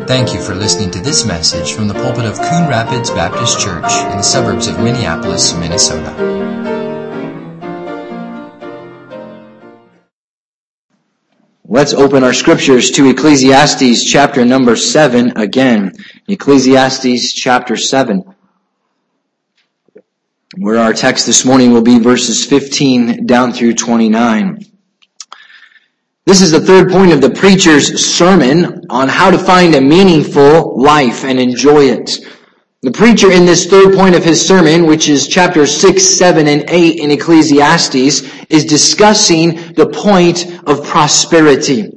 Thank you for listening to this message from the pulpit of Coon Rapids Baptist Church in the suburbs of Minneapolis, Minnesota. Let's open our scriptures to Ecclesiastes chapter number 7 again. Ecclesiastes chapter 7. Where our text this morning will be verses 15 down through 29. This is the third point of the preacher's sermon on how to find a meaningful life and enjoy it. The preacher in this third point of his sermon, which is chapters 6, 7, and 8 in Ecclesiastes, is discussing the point of prosperity.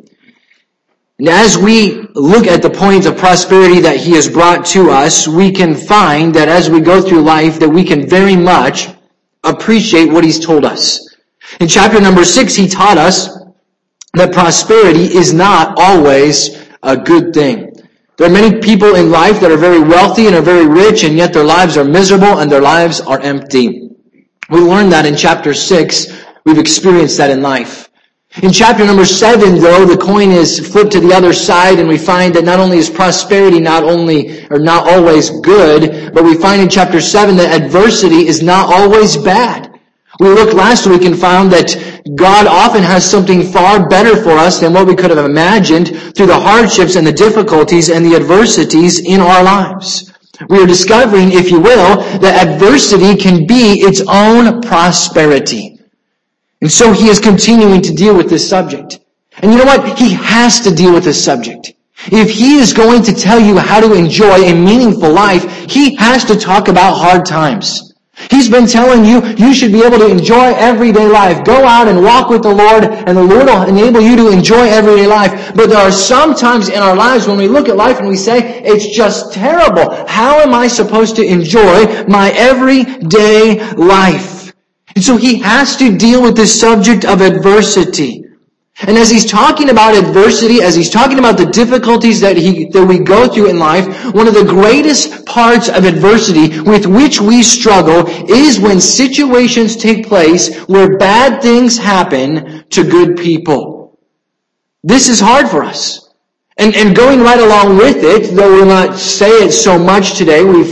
And as we look at the point of prosperity that he has brought to us, we can find that as we go through life that we can very much appreciate what he's told us. In chapter number 6, he taught us that prosperity is not always a good thing. There are many people in life that are very wealthy and are very rich, and yet their lives are miserable and their lives are empty. We learned that in chapter 6. We've experienced that in life. In chapter number 7, though, the coin is flipped to the other side, and we find that not only is prosperity not always good, but we find in chapter 7 that adversity is not always bad. We looked last week and found that God often has something far better for us than what we could have imagined through the hardships and the difficulties and the adversities in our lives. We are discovering, if you will, that adversity can be its own prosperity. And so he is continuing to deal with this subject. And you know what? He has to deal with this subject. If he is going to tell you how to enjoy a meaningful life, he has to talk about hard times. He's been telling you, you should be able to enjoy everyday life. Go out and walk with the Lord, and the Lord will enable you to enjoy everyday life. But there are some times in our lives when we look at life and we say, it's just terrible. How am I supposed to enjoy my everyday life? And so he has to deal with this subject of adversity. And as he's talking about adversity, as he's talking about the difficulties that we go through in life, one of the greatest parts of adversity with which we struggle is when situations take place where bad things happen to good people. This is hard for us. And going right along with it, though we'll not say it so much today, we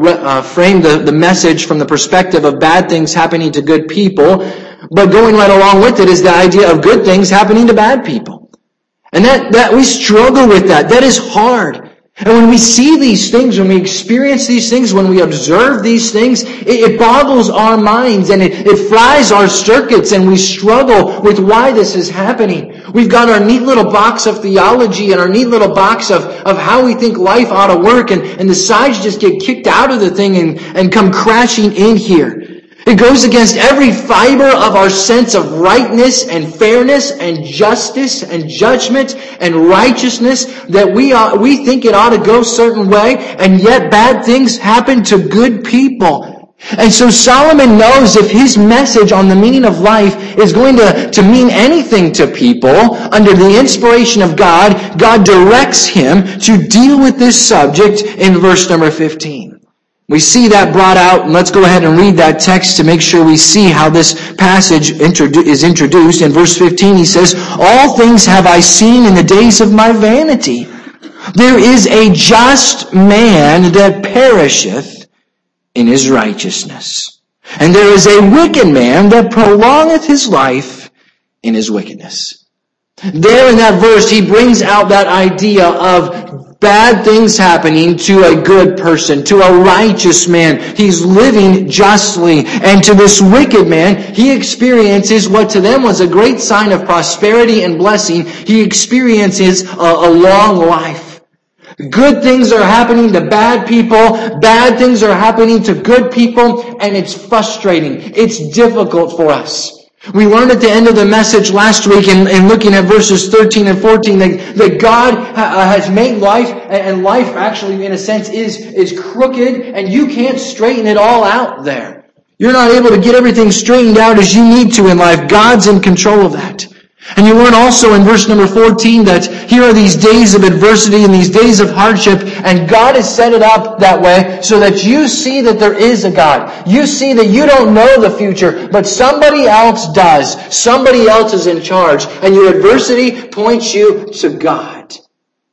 framed the message from the perspective of bad things happening to good people. But going right along with it is the idea of good things happening to bad people. And that we struggle with that. That is hard. And when we see these things, when we experience these things, when we observe these things, it boggles our minds and it fries our circuits, and we struggle with why this is happening. We've got our neat little box of theology and our neat little box of how we think life ought to work, and the sides just get kicked out of the thing and come crashing in here. It goes against every fiber of our sense of rightness and fairness and justice and judgment and righteousness that we think it ought to go a certain way, and yet bad things happen to good people. And so Solomon knows if his message on the meaning of life is going to mean anything to people, under the inspiration of God, God directs him to deal with this subject in verse number 15. We see that brought out, and let's go ahead and read that text to make sure we see how this passage is introduced. In verse 15 he says, "All things have I seen in the days of my vanity. There is a just man that perisheth in his righteousness, and there is a wicked man that prolongeth his life in his wickedness." There in that verse he brings out that idea of bad things happening to a good person, to a righteous man. He's living justly. And to this wicked man, he experiences what to them was a great sign of prosperity and blessing. He experiences a long life. Good things are happening to bad people. Bad things are happening to good people. And it's frustrating. It's difficult for us. We learned at the end of the message last week in looking at verses 13 and 14 that God has made life, and life actually in a sense is crooked, and you can't straighten it all out there. You're not able to get everything straightened out as you need to in life. God's in control of that. And you learn also in verse number 14 that here are these days of adversity and these days of hardship, and God has set it up that way so that you see that there is a God. You see that you don't know the future, but somebody else does. Somebody else is in charge, and your adversity points you to God.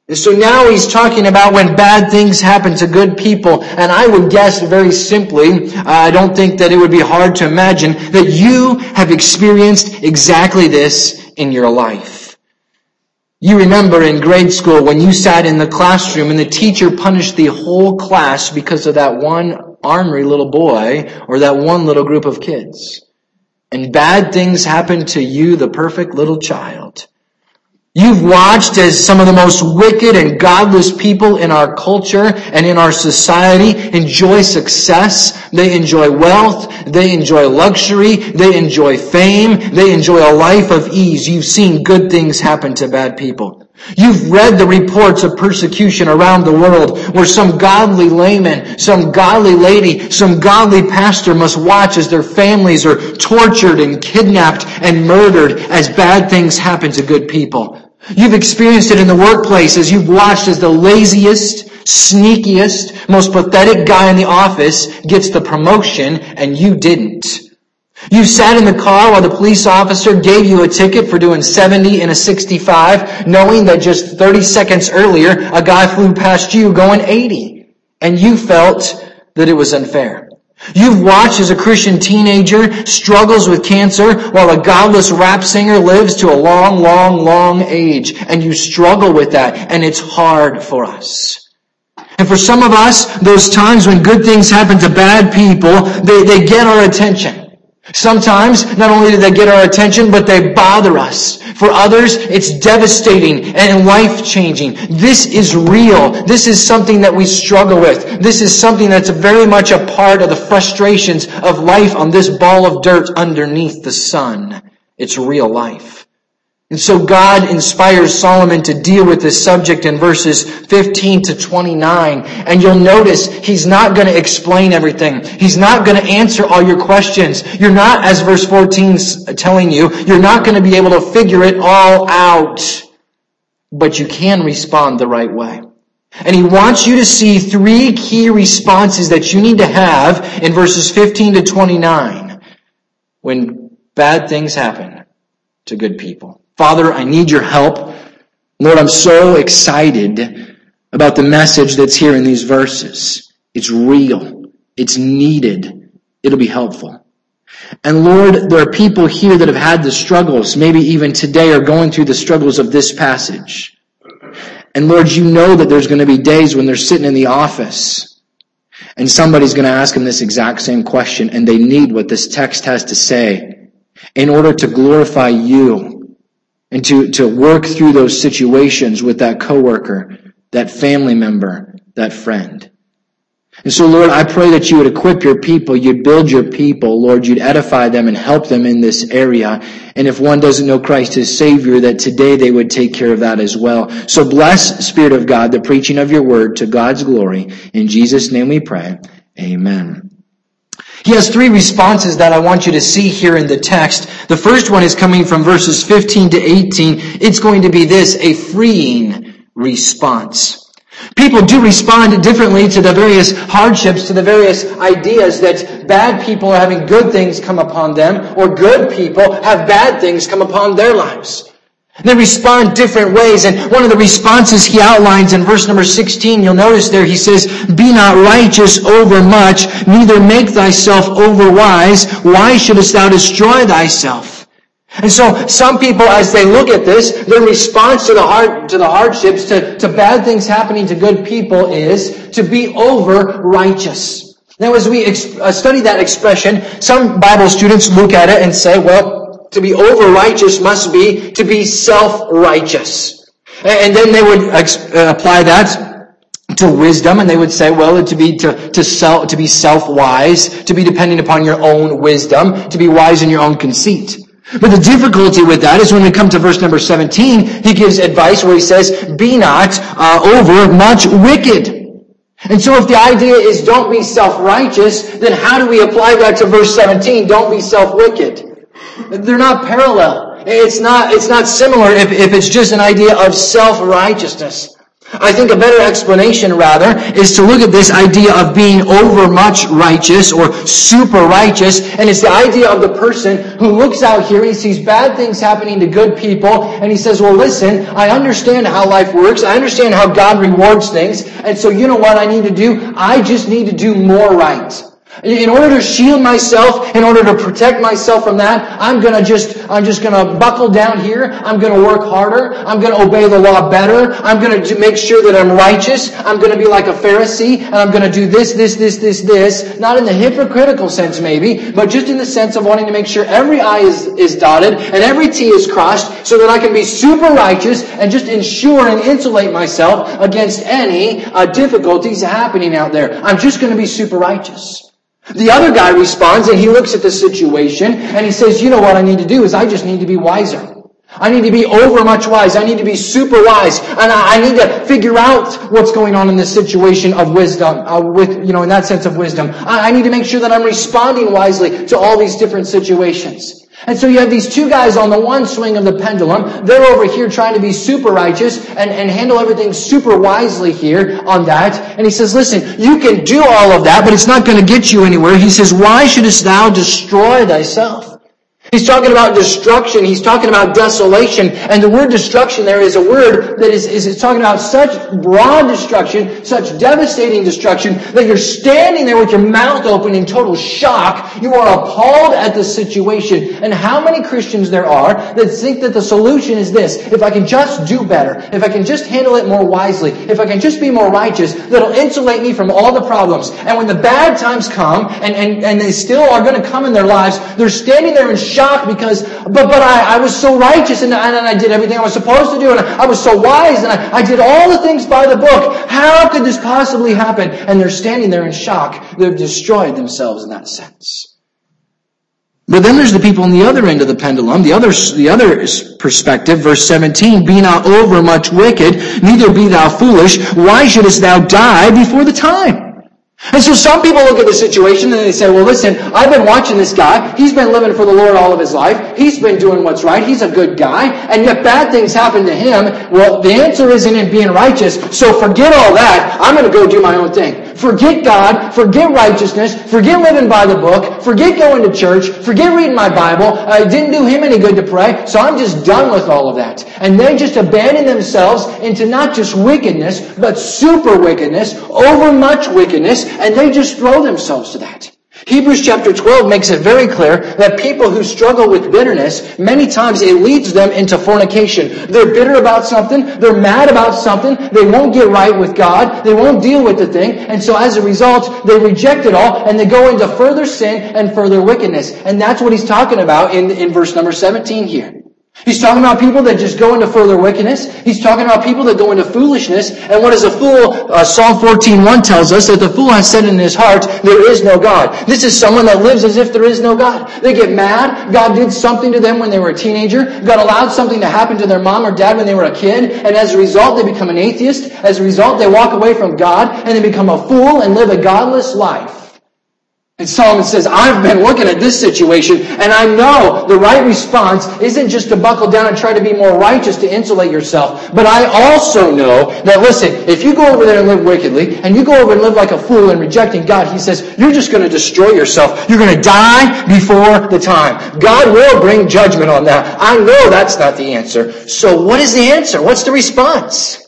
And so now he's talking about when bad things happen to good people. And I would guess very simply, I don't think that it would be hard to imagine that you have experienced exactly this in your life. You remember in grade school when you sat in the classroom and the teacher punished the whole class because of that one ornery little boy or that one little group of kids. And bad things happened to you, the perfect little child. You've watched as some of the most wicked and godless people in our culture and in our society enjoy success. They enjoy wealth. They enjoy luxury. They enjoy fame. They enjoy a life of ease. You've seen good things happen to bad people. You've read the reports of persecution around the world where some godly layman, some godly lady, some godly pastor must watch as their families are tortured and kidnapped and murdered as bad things happen to good people. You've experienced it in the workplace as you've watched as the laziest, sneakiest, most pathetic guy in the office gets the promotion and you didn't. You sat in the car while the police officer gave you a ticket for doing 70 in a 65, knowing that just 30 seconds earlier, a guy flew past you going 80, and you felt that it was unfair. You've watched as a Christian teenager struggles with cancer while a godless rap singer lives to a long, long, long age, and you struggle with that, and it's hard for us. And for some of us, those times when good things happen to bad people, they get our attention. Sometimes, not only do they get our attention, but they bother us. For others, it's devastating and life-changing. This is real. This is something that we struggle with. This is something that's very much a part of the frustrations of life on this ball of dirt underneath the sun. It's real life. And so God inspires Solomon to deal with this subject in verses 15 to 29. And you'll notice he's not going to explain everything. He's not going to answer all your questions. You're not, as verse 14 is telling you, you're not going to be able to figure it all out. But you can respond the right way. And he wants you to see three key responses that you need to have in verses 15 to 29 when bad things happen to good people. Father, I need your help. Lord, I'm so excited about the message that's here in these verses. It's real. It's needed. It'll be helpful. And Lord, there are people here that have had the struggles, maybe even today are going through the struggles of this passage. And Lord, you know that there's going to be days when they're sitting in the office and somebody's going to ask them this exact same question, and they need what this text has to say in order to glorify you. And to work through those situations with that coworker, that family member, that friend. And so, Lord, I pray that you would equip your people, you'd build your people, Lord, you'd edify them and help them in this area. And if one doesn't know Christ as Savior, that today they would take care of that as well. So bless, Spirit of God, the preaching of your word to God's glory. In Jesus' name we pray. Amen. He has three responses that I want you to see here in the text. The first one is coming from verses 15 to 18. It's going to be this, a freeing response. People do respond differently to the various hardships, to the various ideas that bad people are having good things come upon them, or good people have bad things come upon their lives. They respond different ways, and one of the responses he outlines in verse number 16, you'll notice there he says, "Be not righteous over much, neither make thyself over wise. Why shouldest thou destroy thyself?" And so some people, as they look at this, their response to the hardships, to bad things happening to good people is to be over righteous. Now as we study that expression, some Bible students look at it and say, well, to be over righteous must be to be self-righteous. And then they would apply that to wisdom, and they would say, well, to be self-wise, to be depending upon your own wisdom, to be wise in your own conceit. But the difficulty with that is when we come to verse number 17, he gives advice where he says, "Be not over much wicked." And so if the idea is don't be self-righteous, then how do we apply that to verse 17? Don't be self-wicked. They're not parallel. It's not similar if it's just an idea of self-righteousness. I think a better explanation, rather, is to look at this idea of being overmuch righteous or super righteous, and it's the idea of the person who looks out here and he sees bad things happening to good people, and he says, well, listen, I understand how life works, I understand how God rewards things, and so you know what I need to do? I just need to do more right. In order to shield myself, in order to protect myself from that, I'm just gonna buckle down here. I'm gonna work harder. I'm gonna obey the law better. I'm gonna make sure that I'm righteous. I'm gonna be like a Pharisee, and I'm gonna do this. Not in the hypocritical sense maybe, but just in the sense of wanting to make sure every I is dotted and every T is crossed so that I can be super righteous and just ensure and insulate myself against any difficulties happening out there. I'm just gonna be super righteous. The other guy responds and he looks at the situation and he says, you know what I need to do is I just need to be wiser. I need to be overmuch wise. I need to be super wise. And I need to figure out what's going on in this situation of wisdom, in that sense of wisdom. I need to make sure that I'm responding wisely to all these different situations. And so you have these two guys on the one swing of the pendulum. They're over here trying to be super righteous and handle everything super wisely here on that. And he says, listen, you can do all of that, but it's not going to get you anywhere. He says, why shouldest thou destroy thyself? He's talking about destruction. He's talking about desolation. And the word destruction there is a word that is talking about such broad destruction, such devastating destruction, that you're standing there with your mouth open in total shock. You are appalled at the situation. And how many Christians there are that think that the solution is this: if I can just do better, if I can just handle it more wisely, if I can just be more righteous, that'll insulate me from all the problems. And when the bad times come, and they still are going to come in their lives, they're standing there in shock because, but I was so righteous and I did everything I was supposed to do and I was so wise and I did all the things by the book. How could this possibly happen? And they're standing there in shock. They've destroyed themselves in that sense. But then there's the people on the other end of the pendulum, the other perspective, verse 17, be not overmuch wicked, neither be thou foolish. Why shouldest thou die before the time? And so some people look at the situation and they say, well, listen, I've been watching this guy. He's been living for the Lord all of his life. He's been doing what's right. He's a good guy. And yet bad things happen to him. Well, the answer isn't in being righteous. So forget all that. I'm going to go do my own thing. Forget God. Forget righteousness. Forget living by the book. Forget going to church. Forget reading my Bible. It didn't do him any good to pray. So I'm just done with all of that. And they just abandon themselves into not just wickedness, but super wickedness, overmuch wickedness, and they just throw themselves to that. Hebrews chapter 12 makes it very clear that people who struggle with bitterness, many times it leads them into fornication. They're bitter about something. They're mad about something. They won't get right with God. They won't deal with the thing. And so as a result, they reject it all and they go into further sin and further wickedness. And that's what he's talking about in verse number 17 here. He's talking about people that just go into further wickedness. He's talking about people that go into foolishness. And what is a fool? Psalm 14:1 tells us that the fool has said in his heart, there is no God. This is someone that lives as if there is no God. They get mad. God did something to them when they were a teenager. God allowed something to happen to their mom or dad when they were a kid. And as a result, they become an atheist. As a result, they walk away from God and they become a fool and live a godless life. And Solomon says, I've been looking at this situation, and I know the right response isn't just to buckle down and try to be more righteous to insulate yourself. But I also know that, listen, if you go over there and live wickedly, and you go over and live like a fool and rejecting God, he says, you're just going to destroy yourself. You're going to die before the time. God will bring judgment on that. I know that's not the answer. So what is the answer? What's the response?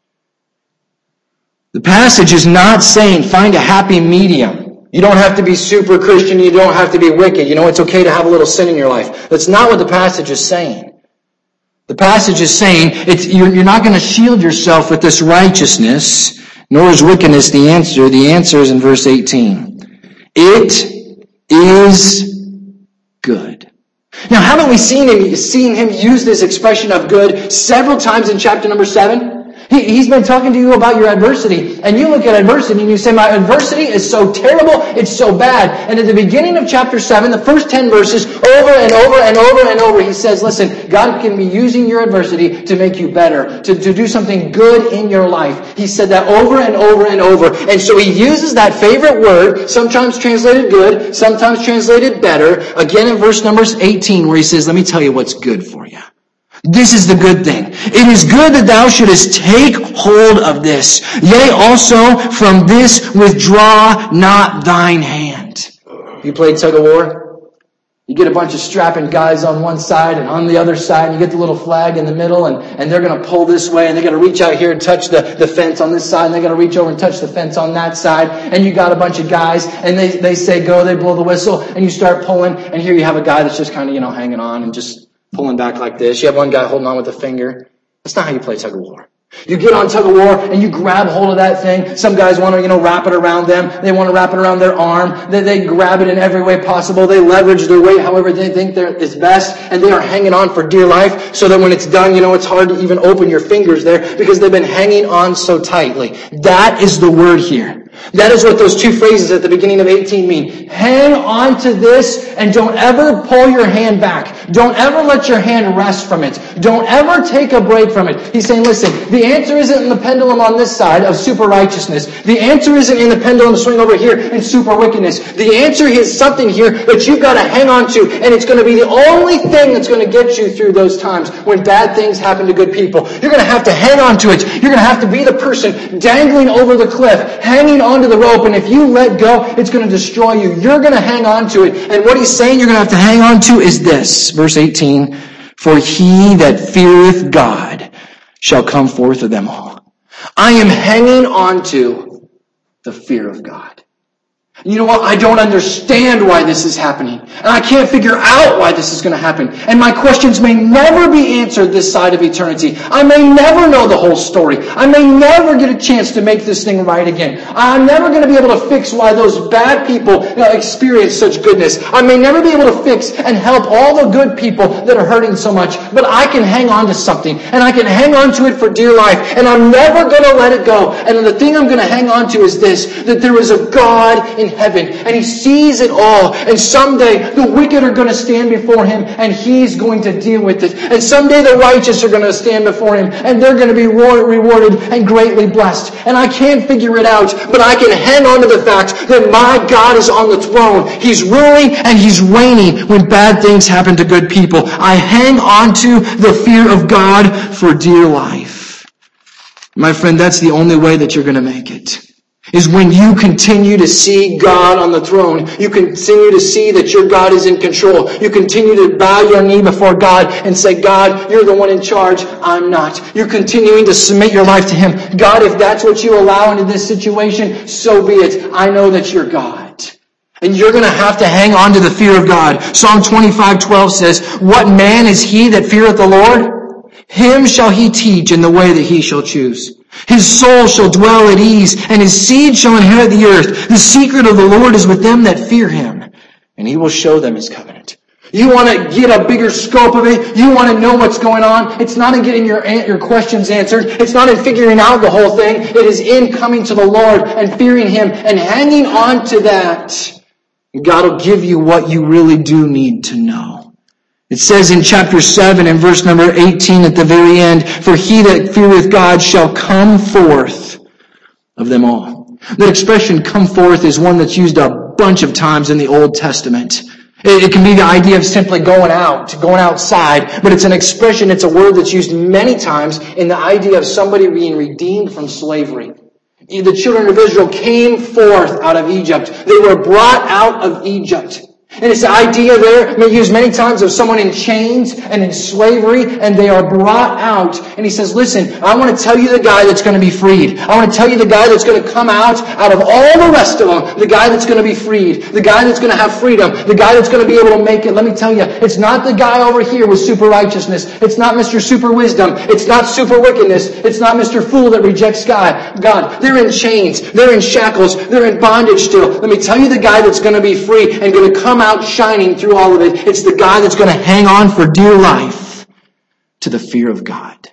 The passage is not saying find a happy medium. You don't have to be super Christian. You don't have to be wicked. You know, it's okay to have a little sin in your life. That's not what the passage is saying. The passage is saying you're not going to shield yourself with this righteousness, nor is wickedness the answer. The answer is in verse 18. It is good. Now, haven't we seen him use this expression of good several times in chapter number 7? He's been talking to you about your adversity. And you look at adversity and you say, my adversity is so terrible, it's so bad. And at the beginning of chapter 7, the first 10 verses, over and over and over and over, he says, listen, God can be using your adversity to make you better, to do something good in your life. He said that over and over and over. And so he uses that favorite word, sometimes translated good, sometimes translated better, again in verse numbers 18, where he says, let me tell you what's good for you. This is the good thing. It is good that thou shouldest take hold of this. Yea, also from this withdraw not thine hand. You played tug of war? You get a bunch of strapping guys on one side and on the other side, and you get the little flag in the middle, and they're going to pull this way, and they got to reach out here and touch the fence on this side, and they got to reach over and touch the fence on that side, and you got a bunch of guys, and they say go, they blow the whistle, and you start pulling, and here you have a guy that's just kind of, hanging on and just pulling back like this. You have one guy holding on with a finger. That's not how you play tug of war. You get on tug of war and you grab hold of that thing. Some guys want to, wrap it around them. They want to wrap it around their arm. They grab it in every way possible. They leverage their weight however they think is best. And they are hanging on for dear life so that when it's done, it's hard to even open your fingers there because they've been hanging on so tightly. That is the word here. That is what those two phrases at the beginning of 18 mean. Hang on to this and don't ever pull your hand back. Don't ever let your hand rest from it. Don't ever take a break from it. He's saying, listen, the answer isn't in the pendulum on this side of super righteousness. The answer isn't in the pendulum swing over here in super wickedness. The answer is something here that you've got to hang on to, and it's going to be the only thing that's going to get you through those times when bad things happen to good people. You're going to have to hang on to it. You're going to have to be the person dangling over the cliff, hanging onto the rope, and if you let go, it's going to destroy you. You're going to hang on to it. And what he's saying you're going to have to hang on to is this. Verse 18, for he that feareth God shall come forth of them all. I am hanging on to the fear of God. You know what? I don't understand why this is happening. And I can't figure out why this is going to happen. And my questions may never be answered this side of eternity. I may never know the whole story. I may never get a chance to make this thing right again. I'm never going to be able to fix why those bad people experience such goodness. I may never be able to fix and help all the good people that are hurting so much. But I can hang on to something. And I can hang on to it for dear life. And I'm never going to let it go. And the thing I'm going to hang on to is this, that there is a God in heaven, and he sees it all, and someday the wicked are going to stand before him, and he's going to deal with it, and someday the righteous are going to stand before him, and they're going to be rewarded and greatly blessed. And I can't figure it out, but I can hang on to the fact that my God is on the throne. He's ruling and he's reigning when bad things happen to good people. I hang on to the fear of God for dear life. My friend, that's the only way that you're going to make it. Is when you continue to see God on the throne. You continue to see that your God is in control. You continue to bow your knee before God and say, God, you're the one in charge. I'm not. You're continuing to submit your life to him. God, if that's what you allow into this situation, so be it. I know that you're God. And you're going to have to hang on to the fear of God. Psalm 25:12 says, what man is he that feareth the Lord? Him shall he teach in the way that he shall choose. His soul shall dwell at ease, and his seed shall inherit the earth. The secret of the Lord is with them that fear him, and he will show them his covenant. You want to get a bigger scope of it? You want to know what's going on? It's not in getting your questions answered. It's not in figuring out the whole thing. It is in coming to the Lord and fearing him and hanging on to that. God will give you what you really do need to know. It says in chapter 7 and verse number 18 at the very end, for he that feareth God shall come forth of them all. That expression, come forth, is one that's used a bunch of times in the Old Testament. It can be the idea of simply going outside, but it's an expression, it's a word that's used many times in the idea of somebody being redeemed from slavery. The children of Israel came forth out of Egypt. They were brought out of Egypt. And it's the idea there, used many times, of someone in chains and in slavery, and they are brought out. And he says, listen, I want to tell you the guy that's going to be freed. I want to tell you the guy that's going to come out of all the rest of them, the guy that's going to be freed, the guy that's going to have freedom, the guy that's going to be able to make it. Let me tell you, it's not the guy over here with super righteousness. It's not Mr. Super Wisdom. It's not super wickedness. It's not Mr. Fool that rejects God. They're in chains. They're in shackles. They're in bondage still. Let me tell you the guy that's going to be free and going to come out shining through all of it. It's the guy that's going to hang on for dear life to the fear of God.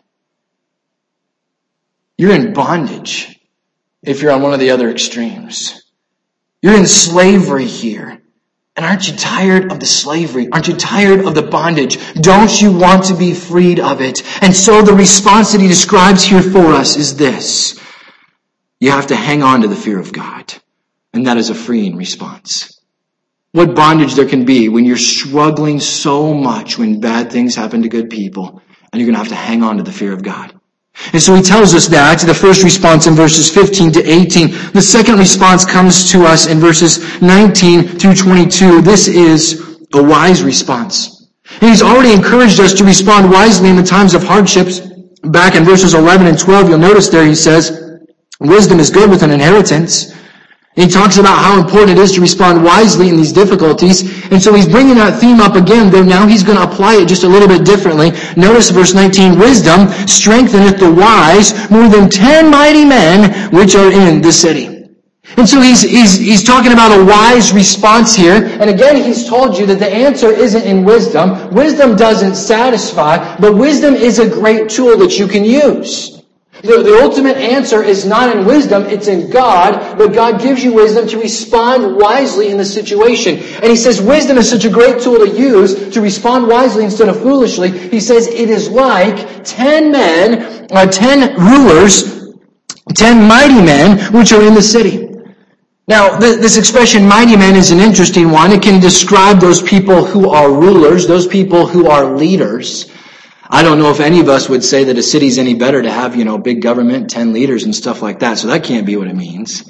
You're in bondage if you're on one of the other extremes. You're in slavery here. And aren't you tired of the slavery? Aren't you tired of the bondage? Don't you want to be freed of it? And so the response that he describes here for us is this. You have to hang on to the fear of God. And that is a freeing response. What bondage there can be when you're struggling so much when bad things happen to good people, and you're going to have to hang on to the fear of God. And so he tells us that, the first response in verses 15 to 18. The second response comes to us in verses 19 through 22. This is a wise response. And he's already encouraged us to respond wisely in the times of hardships. Back in verses 11 and 12, you'll notice there he says, wisdom is good with an inheritance. And he talks about how important it is to respond wisely in these difficulties. And so he's bringing that theme up again, though now he's going to apply it just a little bit differently. Notice verse 19, wisdom strengtheneth the wise more than 10 mighty men which are in the city. And so he's talking about a wise response here. And again, he's told you that the answer isn't in wisdom. Wisdom doesn't satisfy, but wisdom is a great tool that you can use. The ultimate answer is not in wisdom, it's in God, but God gives you wisdom to respond wisely in the situation. And he says wisdom is such a great tool to use to respond wisely instead of foolishly. He says it is like 10 men, or 10 rulers, 10 mighty men, which are in the city. Now, this expression, mighty men, is an interesting one. It can describe those people who are rulers, those people who are leaders. I don't know if any of us would say that a city's any better to have, big government, 10 leaders and stuff like that. So that can't be what it means.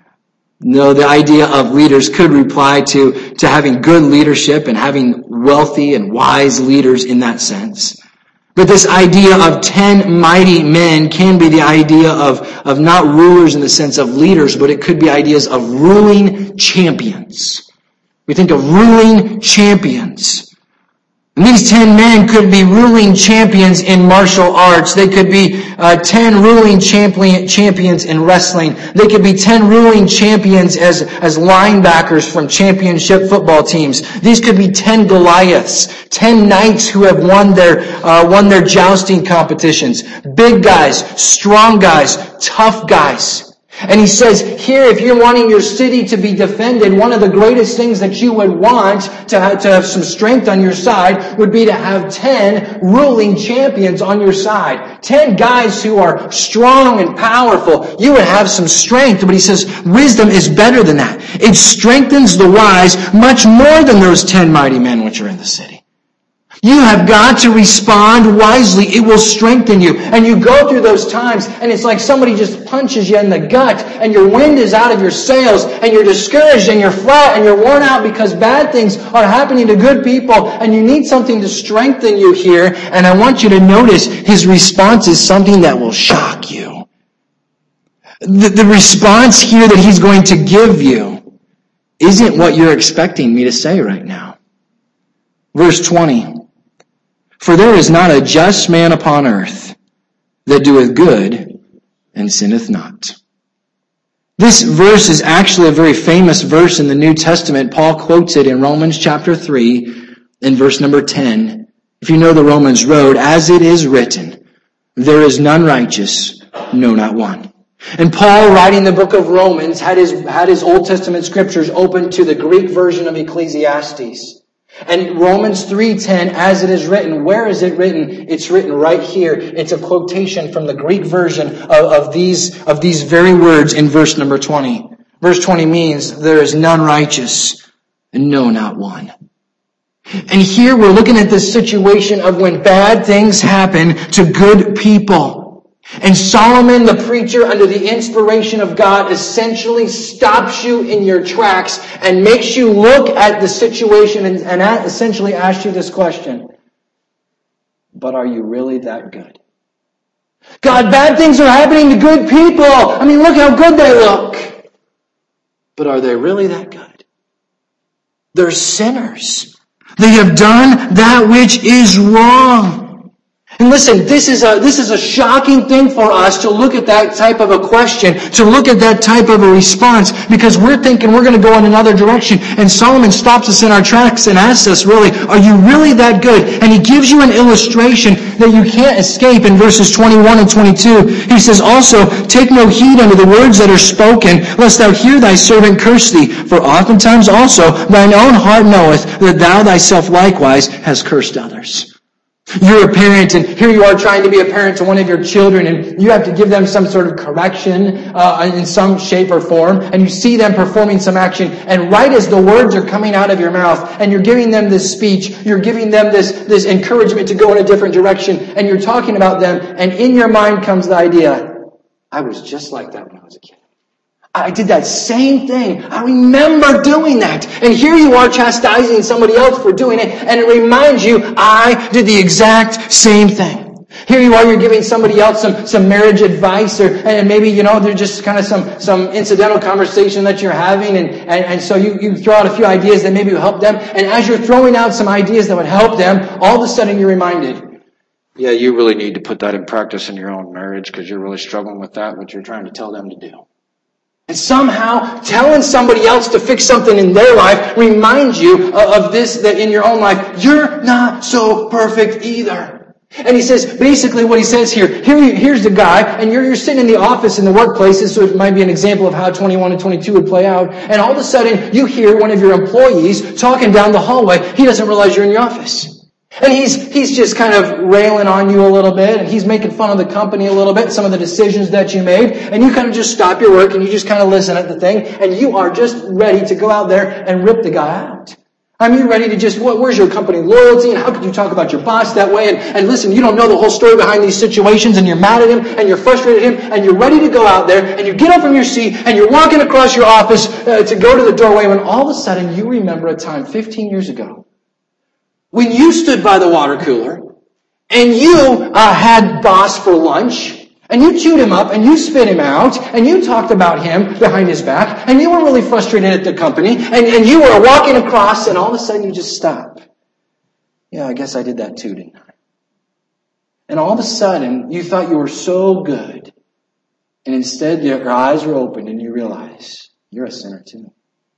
No, the idea of leaders could reply to having good leadership and having wealthy and wise leaders in that sense. But this idea of 10 mighty men can be the idea of not rulers in the sense of leaders, but it could be ideas of ruling champions. We think of ruling champions. And these 10 men could be ruling champions in martial arts. They could be 10 ruling champions in wrestling. They could be 10 ruling champions as linebackers from championship football teams. These could be 10 Goliaths, 10 knights who have won their jousting competitions. Big guys, strong guys, tough guys. And he says, here, if you're wanting your city to be defended, one of the greatest things that you would want to have some strength on your side would be to have 10 ruling champions on your side. 10 guys who are strong and powerful. You would have some strength. But he says, wisdom is better than that. It strengthens the wise much more than those 10 mighty men which are in the city. You have got to respond wisely. It will strengthen you. And you go through those times, and it's like somebody just punches you in the gut, and your wind is out of your sails, and you're discouraged, and you're flat, and you're worn out because bad things are happening to good people, and you need something to strengthen you here. And I want you to notice his response is something that will shock you. The response here that he's going to give you isn't what you're expecting me to say right now. Verse 20. For there is not a just man upon earth that doeth good and sinneth not. This verse is actually a very famous verse in the New Testament. Paul quotes it in Romans chapter 3 in verse number 10. If you know the Romans road, as it is written, there is none righteous, no, not one. And Paul, writing the book of Romans, had his Old Testament scriptures open to the Greek version of Ecclesiastes. And Romans 3:10, as it is written, where is it written? It's written right here. It's a quotation from the Greek version of these very words in verse number 20. Verse 20 means, there is none righteous, and no, not one. And here we're looking at this situation of when bad things happen to good people. And Solomon, the preacher, under the inspiration of God, essentially stops you in your tracks and makes you look at the situation and essentially asks you this question. But are you really that good? God, bad things are happening to good people. I mean, look how good they look. But are they really that good? They're sinners. They have done that which is wrong. And listen, this is a shocking thing for us to look at that type of a question, to look at that type of a response, because we're thinking we're going to go in another direction. And Solomon stops us in our tracks and asks us, really, are you really that good? And he gives you an illustration that you can't escape in verses 21 and 22. He says, also, take no heed unto the words that are spoken, lest thou hear thy servant curse thee. For oftentimes also thine own heart knoweth that thou thyself likewise hast cursed others. You're a parent, and here you are trying to be a parent to one of your children, and you have to give them some sort of correction in some shape or form, and you see them performing some action, and right as the words are coming out of your mouth, and you're giving them this speech, you're giving them this encouragement to go in a different direction, and you're talking about them, and in your mind comes the idea, I was just like that when I was a kid. I did that same thing. I remember doing that. And here you are chastising somebody else for doing it, and it reminds you, I did the exact same thing. Here you are, you're giving somebody else some marriage advice, and maybe, they're just kind of some incidental conversation that you're having, and so you throw out a few ideas that maybe will help them, and as you're throwing out some ideas that would help them, all of a sudden you're reminded, yeah, you really need to put that in practice in your own marriage because you're really struggling with that, what you're trying to tell them to do. And somehow, telling somebody else to fix something in their life reminds you of this, that in your own life, you're not so perfect either. And he says, basically what he says here's the guy, and you're sitting in the office in the workplaces, so it might be an example of how 21 and 22 would play out, and all of a sudden, you hear one of your employees talking down the hallway. He doesn't realize you're in the office. And he's just kind of railing on you a little bit, and he's making fun of the company a little bit, some of the decisions that you made, and you kind of just stop your work and you just kind of listen at the thing, and you are just ready to go out there and rip the guy out. I mean, you're ready to just, where's your company loyalty, and how could you talk about your boss that way, and listen, you don't know the whole story behind these situations, and you're mad at him, and you're frustrated at him, and you're ready to go out there, and you get up from your seat, and you're walking across your office to go to the doorway, when all of a sudden you remember a time 15 years ago when you stood by the water cooler, and you had boss for lunch, and you chewed him up, and you spit him out, and you talked about him behind his back, and you were really frustrated at the company, and you were walking across, and all of a sudden you just stop. Yeah, I guess I did that too, didn't I? And all of a sudden, you thought you were so good, and instead your eyes were opened, and you realize you're a sinner too.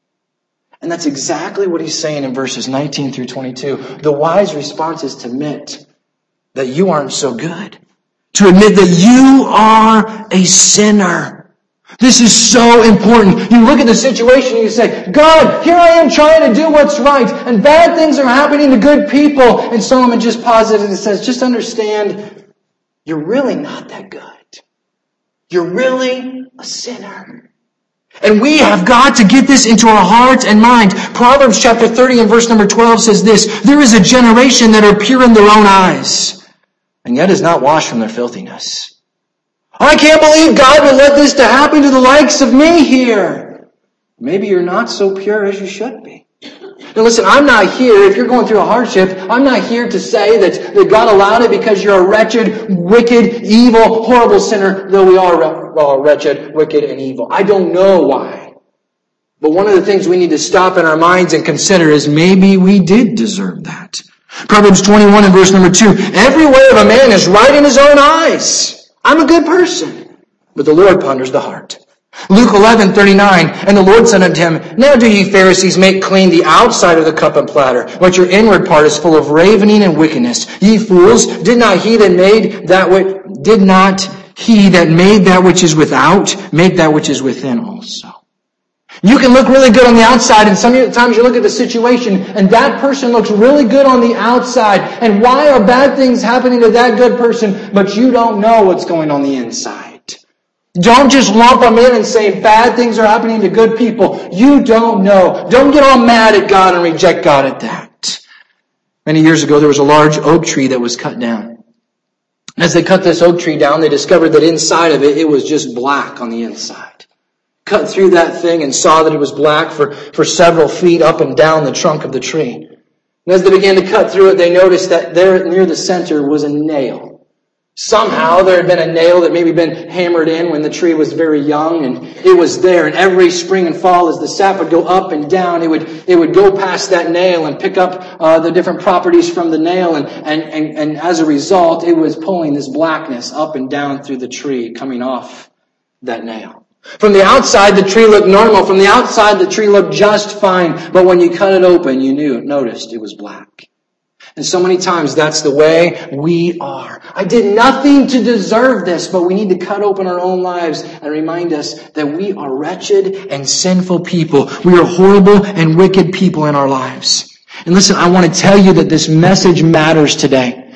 And that's exactly what he's saying in verses 19 through 22. The wise response is to admit that you aren't so good. To admit that you are a sinner. This is so important. You look at the situation and you say, God, here I am trying to do what's right, and bad things are happening to good people. And Solomon just pauses and says, just understand, you're really not that good. You're really a sinner. And we have got to get this into our heart and mind. Proverbs chapter 30 and verse number 12 says this, there is a generation that are pure in their own eyes, and yet is not washed from their filthiness. I can't believe God would let this to happen to the likes of me here. Maybe you're not so pure as you should be. Now listen, I'm not here, if you're going through a hardship, I'm not here to say that God allowed it because you're a wretched, wicked, evil, horrible sinner, though we are wretched, wicked, and evil. I don't know why. But one of the things we need to stop in our minds and consider is maybe we did deserve that. Proverbs 21 and verse number 2, every way of a man is right in his own eyes. I'm a good person, but the Lord ponders the heart. Luke 11:39, and the Lord said unto him, now do ye Pharisees make clean the outside of the cup and platter, but your inward part is full of ravening and wickedness. Ye fools, did not he that made that which is without make that which is within also? You can look really good on the outside, and sometimes you look at the situation, and that person looks really good on the outside. And why are bad things happening to that good person, but you don't know what's going on the inside? Don't just lump them in and say bad things are happening to good people. You don't know. Don't get all mad at God and reject God at that. Many years ago, there was a large oak tree that was cut down. As they cut this oak tree down, they discovered that inside of it was just black on the inside. Cut through that thing and saw that it was black for several feet up and down the trunk of the tree. And as they began to cut through it, they noticed that there near the center was a nail. Somehow there had been a nail that maybe been hammered in when the tree was very young, and it was there. And every spring and fall, as the sap would go up and down, it would go past that nail and pick up the different properties from the nail, and as a result, it was pulling this blackness up and down through the tree, coming off that nail. From the outside, the tree looked normal. From the outside, the tree looked just fine. But when you cut it open, you noticed it was black. And so many times that's the way we are. I did nothing to deserve this, but we need to cut open our own lives and remind us that we are wretched and sinful people. We are horrible and wicked people in our lives. And listen, I want to tell you that this message matters today.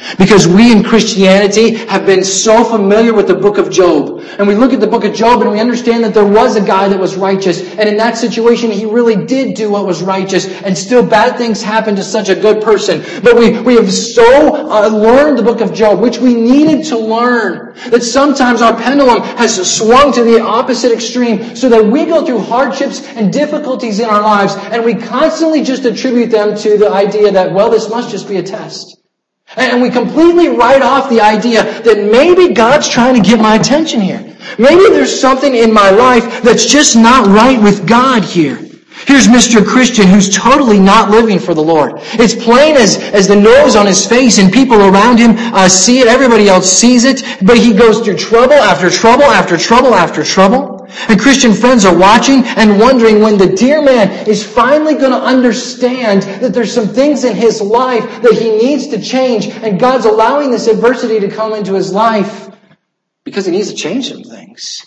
Because we in Christianity have been so familiar with the book of Job. And we look at the book of Job and we understand that there was a guy that was righteous. And in that situation, he really did do what was righteous. And still bad things happened to such a good person. But we have so learned the book of Job, which we needed to learn, that sometimes our pendulum has swung to the opposite extreme so that we go through hardships and difficulties in our lives. And we constantly just attribute them to the idea that, well, this must just be a test. And we completely write off the idea that maybe God's trying to get my attention here. Maybe there's something in my life that's just not right with God here. Here's Mr. Christian who's totally not living for the Lord. It's plain as the nose on his face, and people around him see it. Everybody else sees it. But he goes through trouble after trouble after trouble after trouble. And Christian friends are watching and wondering when the dear man is finally going to understand that there's some things in his life that he needs to change. And God's allowing this adversity to come into his life because he needs to change some things.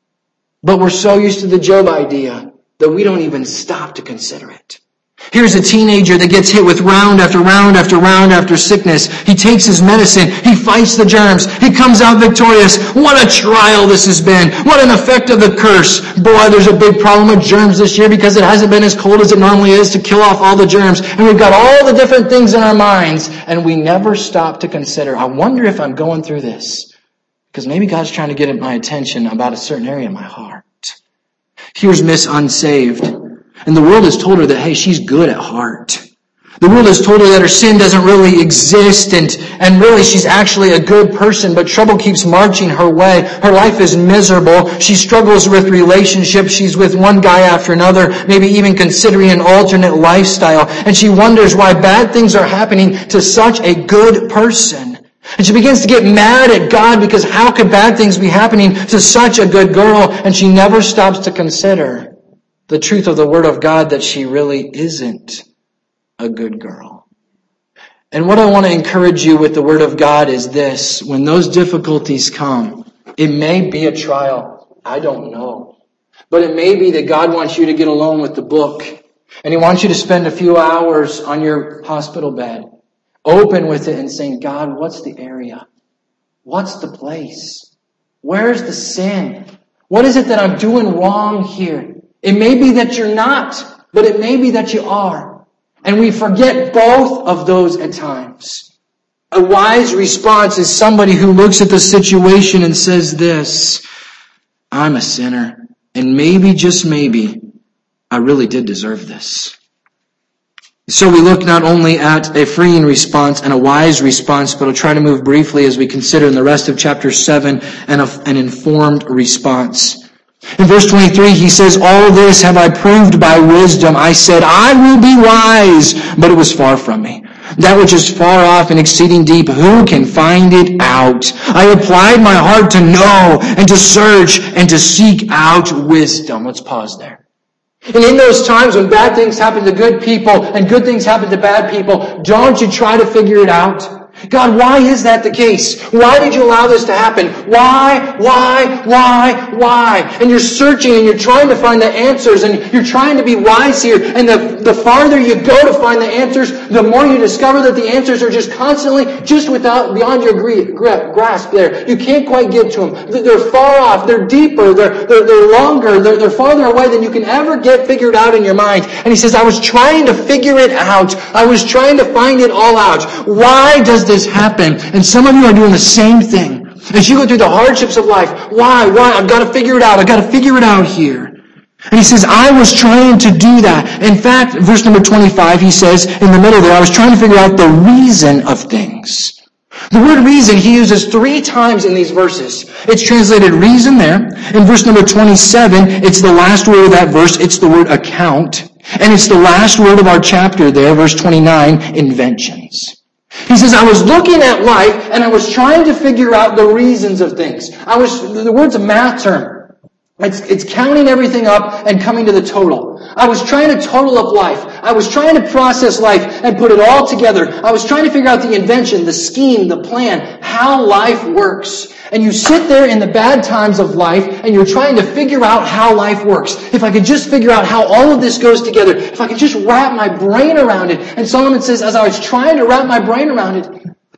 But we're so used to the Job idea that we don't even stop to consider it. Here's a teenager that gets hit with round after round after round after sickness. He takes his medicine. He fights the germs. He comes out victorious. What a trial this has been. What an effect of the curse. Boy, there's a big problem with germs this year because it hasn't been as cold as it normally is to kill off all the germs. And we've got all the different things in our minds. And we never stop to consider, I wonder if I'm going through this because maybe God's trying to get my attention about a certain area in my heart. Here's Miss Unsaved. And the world has told her that, hey, she's good at heart. The world has told her that her sin doesn't really exist and really she's actually a good person, but trouble keeps marching her way. Her life is miserable. She struggles with relationships. She's with one guy after another, maybe even considering an alternate lifestyle. And she wonders why bad things are happening to such a good person. And she begins to get mad at God because how could bad things be happening to such a good girl? And she never stops to consider the truth of the Word of God that she really isn't a good girl. And what I want to encourage you with the Word of God is this. When those difficulties come, it may be a trial. I don't know. But it may be that God wants you to get alone with the book. And He wants you to spend a few hours on your hospital bed, open with it and saying, God, what's the area? What's the place? Where's the sin? What is it that I'm doing wrong here? It may be that you're not, but it may be that you are. And we forget both of those at times. A wise response is somebody who looks at the situation and says this, I'm a sinner, and maybe, just maybe, I really did deserve this. So we look not only at a freeing response and a wise response, but I'll try to move briefly as we consider in the rest of chapter 7 an informed response. In verse 23, he says, all this have I proved by wisdom. I said, I will be wise, but it was far from me. That which is far off and exceeding deep, who can find it out? I applied my heart to know and to search and to seek out wisdom. Let's pause there. And in those times when bad things happen to good people and good things happen to bad people, don't you try to figure it out? God, why is that the case? Why did you allow this to happen? Why? And you're searching and you're trying to find the answers and you're trying to be wise here. And the farther you go to find the answers, the more you discover that the answers are just constantly, just beyond your grasp there. You can't quite get to them. They're far off. They're deeper. They're longer. They're farther away than you can ever get figured out in your mind. And he says, I was trying to figure it out. I was trying to find it all out. Why does this happen? And some of you are doing the same thing. As you go through the hardships of life, why? I've got to figure it out. I've got to figure it out here. And he says, I was trying to do that. In fact, verse number 25, he says, in the middle there, I was trying to figure out the reason of things. The word reason he uses 3 times in these verses. It's translated reason there. In verse number 27, it's the last word of that verse. It's the word account. And it's the last word of our chapter there, verse 29, inventions. He says, I was looking at life and I was trying to figure out the reasons of things. The word's a math term. It's counting everything up and coming to the total. I was trying to total up life. I was trying to process life and put it all together. I was trying to figure out the invention, the scheme, the plan, how life works. And you sit there in the bad times of life and you're trying to figure out how life works. If I could just figure out how all of this goes together, if I could just wrap my brain around it. And Solomon says, as I was trying to wrap my brain around it, the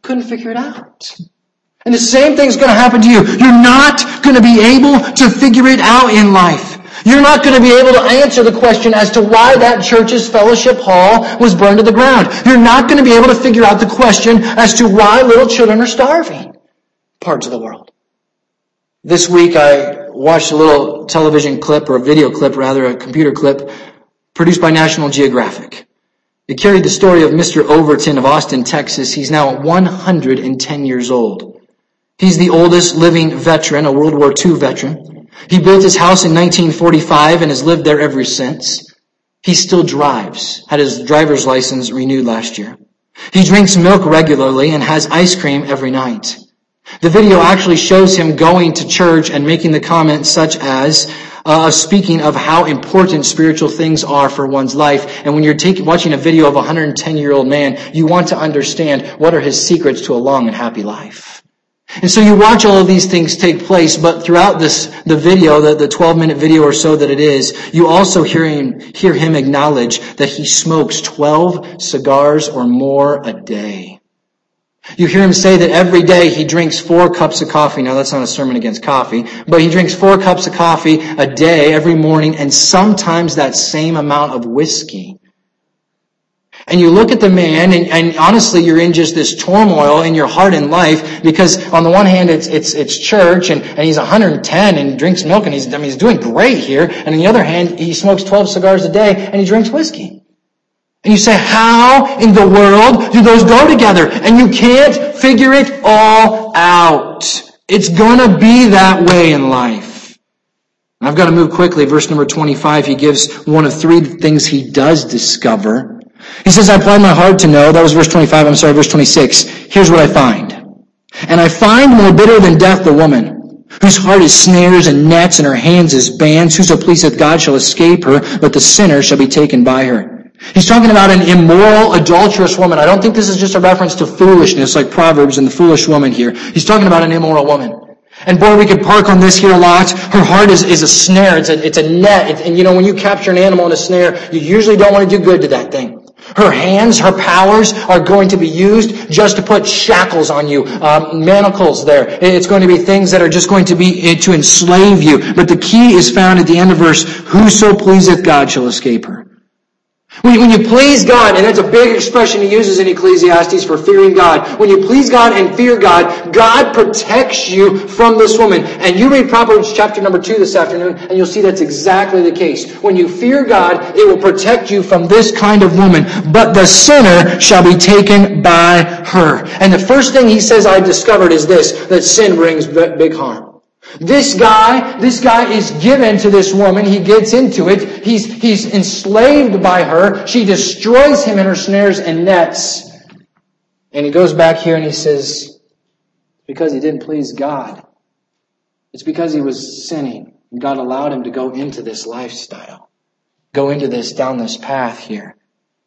couldn't figure it out. And the same thing's going to happen to you. You're not going to be able to figure it out in life. You're not going to be able to answer the question as to why that church's fellowship hall was burned to the ground. You're not going to be able to figure out the question as to why little children are starving parts of the world. This week I watched a little television clip, or a video clip rather, a computer clip, produced by National Geographic. It carried the story of Mr. Overton of Austin, Texas. He's now 110 years old. He's the oldest living veteran, a World War II veteran. He built his house in 1945 and has lived there ever since. He still drives, had his driver's license renewed last year. He drinks milk regularly and has ice cream every night. The video actually shows him going to church and making the comments such as, speaking of how important spiritual things are for one's life. And when you're watching a video of a 110-year-old man, you want to understand what are his secrets to a long and happy life. And so you watch all of these things take place, but throughout the video, the 12-minute video or so that it is, you also hear him acknowledge that he smokes 12 cigars or more a day. You hear him say that every day he drinks 4 cups of coffee. Now that's not a sermon against coffee, but he drinks 4 cups of coffee a day every morning, and sometimes that same amount of whiskey. And you look at the man, and honestly, you're in just this turmoil in your heart and life, because on the one hand, it's church, and he's 110 and drinks milk, and he's doing great here. And on the other hand, he smokes 12 cigars a day, and he drinks whiskey. And you say, how in the world do those go together? And you can't figure it all out. It's gonna be that way in life. And I've got to move quickly. Verse number 25, he gives one of 3 things he does discover. He says, I applied my heart to know. That was verse 25. I'm sorry, verse 26. Here's what I find. And I find more bitter than death the woman, whose heart is snares and nets, and her hands is bands. Whoso pleaseth God shall escape her, but the sinner shall be taken by her. He's talking about an immoral, adulterous woman. I don't think this is just a reference to foolishness like Proverbs and the foolish woman here. He's talking about an immoral woman. And boy, we could park on this here a lot. Her heart is a snare. It's a net. And when you capture an animal in a snare, you usually don't want to do good to that thing. Her hands, her powers are going to be used just to put shackles on you, manacles there. It's going to be things that are just going to be to enslave you. But the key is found at the end of verse, whoso pleaseth God shall escape her. When you please God, and that's a big expression he uses in Ecclesiastes for fearing God. When you please God and fear God, God protects you from this woman. And you read Proverbs chapter number 2 this afternoon, and you'll see that's exactly the case. When you fear God, it will protect you from this kind of woman. But the sinner shall be taken by her. And the first thing he says I discovered is this, that sin brings big harm. This guy is given to this woman. He gets into it. He's enslaved by her. She destroys him in her snares and nets. And he goes back here and he says, because he didn't please God. It's because he was sinning. And God allowed him to go into this lifestyle. Go into down this path here.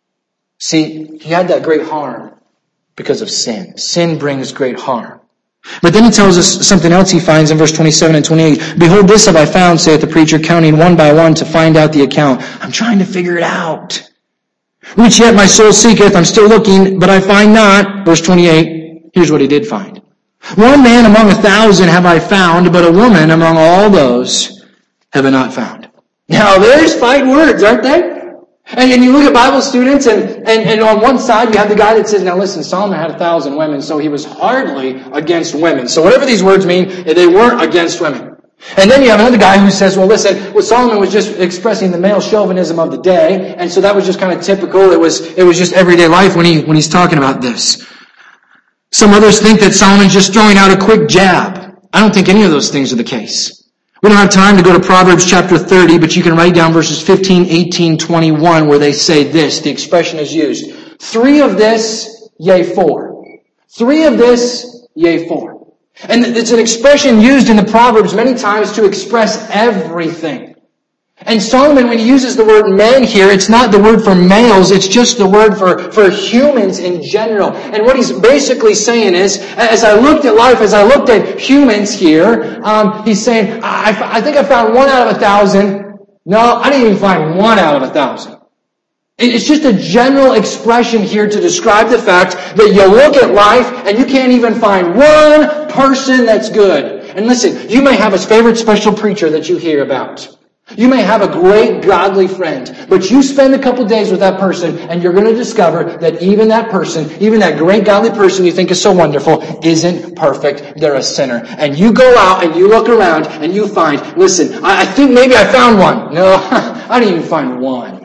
See, he had that great harm because of sin. Sin brings great harm. But then he tells us something else he finds in verse 27 and 28. Behold, this have I found, saith the preacher, counting one by one to find out the account. I'm trying to figure it out. Which yet my soul seeketh. I'm still looking, but I find not. Verse 28, here's what he did find. One man among 1,000 have I found, but a woman among all those have I not found. Now there's fight words, aren't they? And you look at Bible students, and on one side you have the guy that says, now listen, Solomon had 1,000 women, so he was hardly against women. So whatever these words mean, they weren't against women. And then you have another guy who says, well listen, Solomon was just expressing the male chauvinism of the day, and so that was just kind of typical. It was just everyday life when he's talking about this. Some others think that Solomon's just throwing out a quick jab. I don't think any of those things are the case. We don't have time to go to Proverbs chapter 30, but you can write down verses 15, 18, 21, where they say this. The expression is used. 3 of this, yea, 4. 3 of this, yea, 4. And it's an expression used in the Proverbs many times to express everything. And Solomon, when he uses the word men here, it's not the word for males, it's just the word for humans in general. And what he's basically saying is, as I looked at life, as I looked at humans here, he's saying, I think I found 1 out of 1,000. No, I didn't even find 1 out of 1,000. It's just a general expression here to describe the fact that you look at life and you can't even find one person that's good. And listen, you may have a favorite special preacher that you hear about. You may have a great godly friend, but you spend a couple days with that person and you're going to discover that even that person, even that great godly person you think is so wonderful, isn't perfect. They're a sinner. And you go out and you look around and you find, listen, I think maybe I found one. No, I didn't even find one.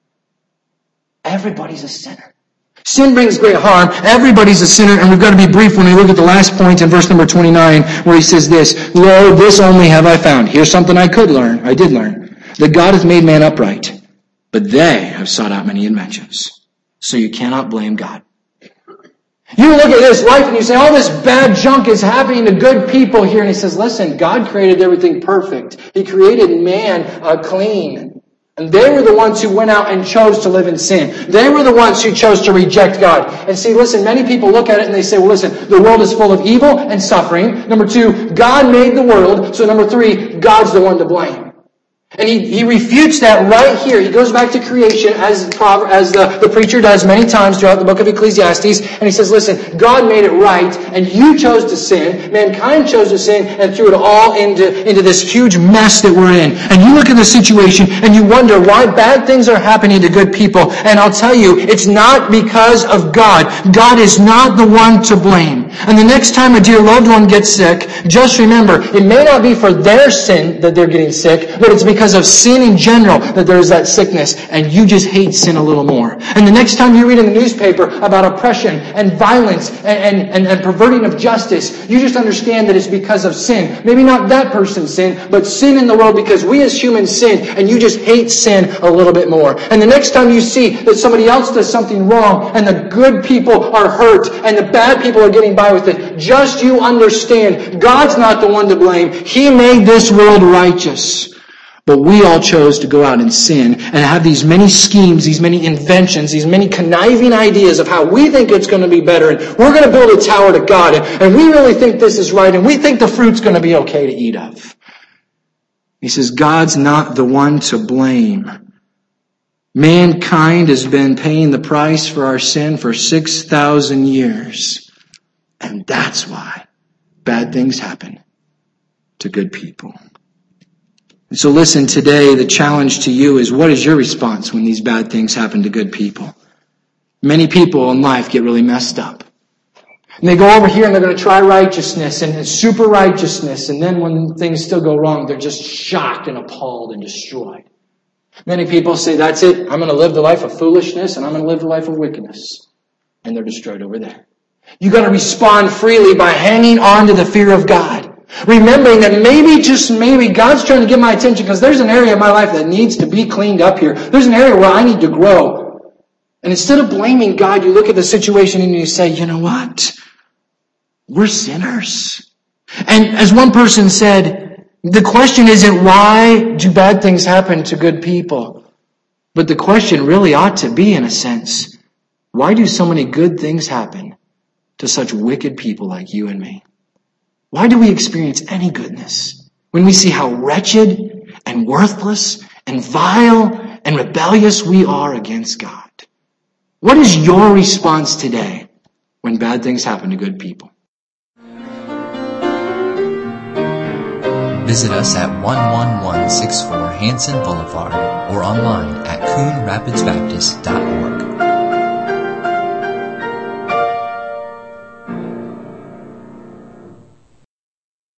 Everybody's a sinner. Sin brings great harm. Everybody's a sinner, and we've got to be brief when we look at the last point in verse number 29, where he says this, Lo, this only have I found. Here's something I did learn, that God hath made man upright, but they have sought out many inventions. So you cannot blame God. You look at this life and you say, all this bad junk is happening to good people here. And he says, listen, God created everything perfect. He created man clean. And they were the ones who went out and chose to live in sin. They were the ones who chose to reject God. And see, listen, many people look at it and they say, well, listen, the world is full of evil and suffering. Number two, God made the world. So number three, God's the one to blame. And he refutes that right here. He goes back to creation as the preacher does many times throughout the book of Ecclesiastes. And he says, listen, God made it right and you chose to sin. Mankind chose to sin and threw it all into this huge mess that we're in. And you look at the situation and you wonder why bad things are happening to good people. And I'll tell you, it's not because of God. God is not the one to blame. And the next time a dear loved one gets sick, just remember, it may not be for their sin that they're getting sick, but it's because of sin in general that there is that sickness, and you just hate sin a little more. And the next time you read in the newspaper about oppression and violence and perverting of justice, you just understand that it's because of sin. Maybe not that person's sin, but sin in the world because we as humans sin, and you just hate sin a little bit more. And the next time you see that somebody else does something wrong, and the good people are hurt, and the bad people are getting by with it, just you understand, God's not the one to blame. He made this world righteous. But we all chose to go out and sin and have these many schemes, these many inventions, these many conniving ideas of how we think it's going to be better. And we're going to build a tower to God. And we really think this is right. And we think the fruit's going to be okay to eat of. He says, God's not the one to blame. Mankind has been paying the price for our sin for 6,000 years. And that's why bad things happen to good people. And so listen, today the challenge to you is, what is your response when these bad things happen to good people? Many people in life get really messed up. And they go over here and they're going to try righteousness and super righteousness. And then when things still go wrong, they're just shocked and appalled and destroyed. Many people say, that's it. I'm going to live the life of foolishness and I'm going to live the life of wickedness. And they're destroyed over there. You got to respond freely by hanging on to the fear of God. Remembering that maybe, just maybe, God's trying to get my attention because there's an area of my life that needs to be cleaned up here. There's an area where I need to grow. And instead of blaming God, you look at the situation and you say, you know what? We're sinners. And as one person said, the question isn't why do bad things happen to good people? But the question really ought to be, in a sense, why do so many good things happen to such wicked people like you and me? Why do we experience any goodness when we see how wretched and worthless and vile and rebellious we are against God? What is your response today when bad things happen to good people? Visit us at 11164 Hanson Boulevard or online at CoonRapidsBaptist.org.